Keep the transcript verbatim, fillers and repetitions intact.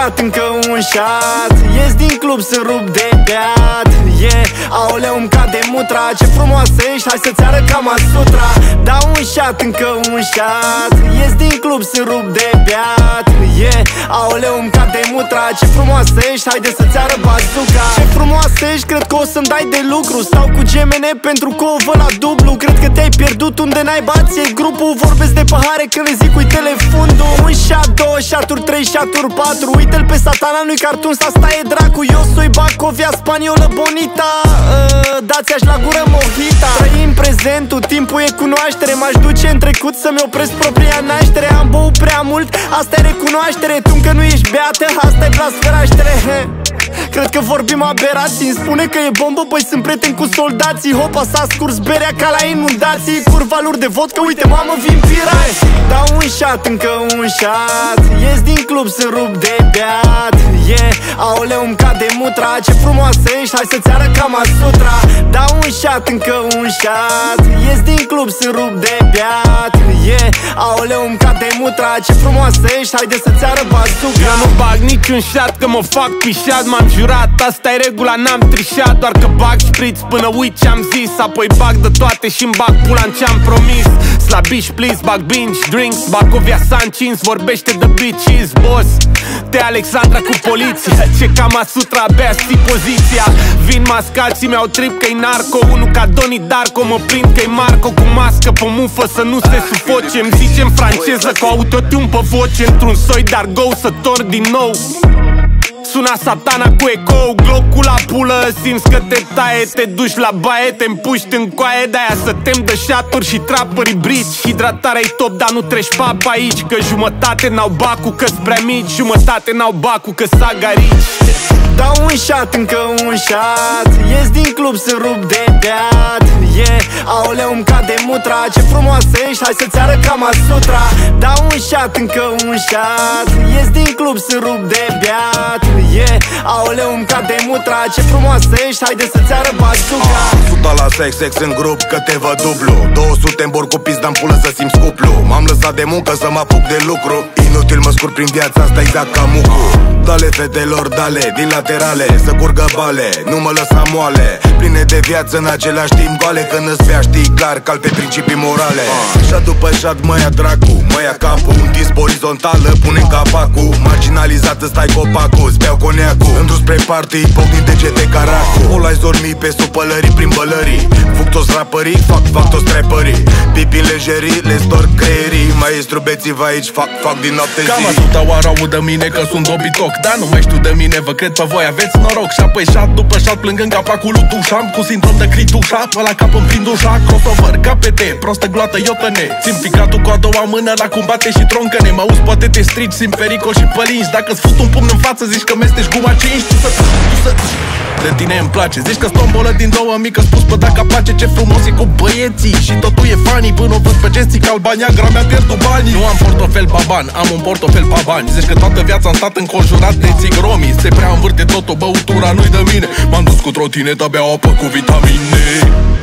șat, încă un șat. Ies din club, sunt rup de beat. Yeah, aoleu-mi cade mutra. Ce frumoasă ești, hai să-ți arăt Kama Sutra. Dau un șat, încă un șat. Ies din club, sunt rup de beat. Yeah, aoleu-mi cade mutra. Ce frumoasă ești, haide să-ți arăt bazuca. Ce frumoasă ești, cred că o să-mi dai de lucru. Stau cu gemene pentru că o văd la dublu. Cred că te-ai pierdut unde n-ai bație grupul. Vorbesc de pahare când le zic ui telefundul. Un șat, două șaturi, trei șaturi, patru. Uite-l pe satana, nu-i cartun, asta e dracu. Eu soi Bacovia, spaniolă bonita. uh, Dați-aș la gură mojita. Trăim prezentul, timpul e cunoaștere. M-aș duce în trecut să-mi opresc propria naștere. Am băut prea mult, asta e recunoaștere. Tu încă nu ești beată, asta e blasferaștere. Cred că vorbim aberații. Îmi spune că e bombă, păi sunt prieten cu soldații. Hopa, s-a scurs berea ca la inundații. Curva lor de vodcă, uite mamă, vin pirați. Dau un șat, încă un șat. Ies din club, sunt rup de beat. Yeah, aoleu-mi cade mutra. Ce frumoasă ești, hai să-ți arăt Kama Sutra. Dau un șat, încă un șat. Ies din club, sunt rup de beat. Yeah, aoleu-mi cade mutra. Ce frumoasă ești, haide să-ți arăt bazuca. Eu nu bag niciun șat, că mă fac pișat. M-am jurat, asta e regula, n-am trișat. Doar că bag șpriț până uit ce-am zis. Apoi bag de toate și-mi bag pula în ce-am promis. Slabish, please, bag binge, drinks. Bacovia s-a încins, vorbește de bitches. Boss, te Alexandra cu poliția. Ce Kama Sutra, abia sti poziția. Vin mascații, mi-au trip că-i narco. Unul ca Donnie Darko, mă prind că-i Marco. Cu mască pe mufă să nu se sufoce. Îmi zice în franceză cu autotune pe voce. Într-un soi de argou să torn din nou. Suna satana cu ecou, glocul la pulă. Simți că te taie, te duci la baie, te împuști în coaie. De-aia să tem de șaturi și trapări brici. Hidratarea-i top, dar nu treci papa aici. Că jumătate n-au bacu, că-s prea mici. Jumătate n-au bacu, că s-agarici. Dau un șat, încă un șat. Ies din club, sunt rup de beat. Yeah, aoleu-mi cade mutra. Ce frumoasă ești, hai să-ți arăt Kama Sutra. Dau un șat, încă un șat. Ies din club, sunt rup de beat. Yeah, aoleu-mi cade mutra. Ce frumoasă ești, haide să-ți arăt bazuca. Suta la sex, sex în grup, că te văd dublu. două sute în bor cu pizda în pulă să simți cuplu. M-am lăsat de muncă să mă apuc de lucru. Inutil mă scurg prin viața asta exact ca mucu. Dale fetelor, dale, din laterale, să curgă bale, nu mă lăsa moale. Pline de viață în același timp goale. Când îți bea știi clar că alte principii morale. Șat după șat mă ia dracu, mă ia capul. Un disc orizontală, pune-n capacul. Marginalizat îți stai copacul, îți beau coniacul. Îndru spre party, pocnind degete caracu. All eyes on me pe supălării prin bălării. Fug toți rapării, fac, fac toți trapării. Pipi în lejerii, le storc creierii. Maestru bețiv aici, fac, fac din noapte zi. Kama Sutra oară audă mine că sunt dobitoc. Dar nu mai știu de mine, vă cred pe voi, aveți noroc. Și apoi șat după șat plângând capacul lui Dușam. Cu sindrom de critușa, pe la cap îmi prind ușa. Crossover, K P T, prostă gloată, iotăne. Simt ficatul cu a doua mână la combate și troncăne. Mă auzi, poate te strici, simt pericol și pălinci. Dacă-ți fut un pumn în față, zici că mestești guma cinci. Tu să, tu să... De tine îmi place, zici că stombolă din două mică. Spus pe dacă place, ce frumos e cu băieții. Și totul e funny, până o văd pe Jessica Albania. Gra mi-a pierdut banii. Nu am portofel baban, am un portofel baban. Zici că toată viața am stat înconjurat de țigromi. Se prea învârte tot, o băutura nu-i de mine. M-am dus cu trotineta, beau apă cu vitamine.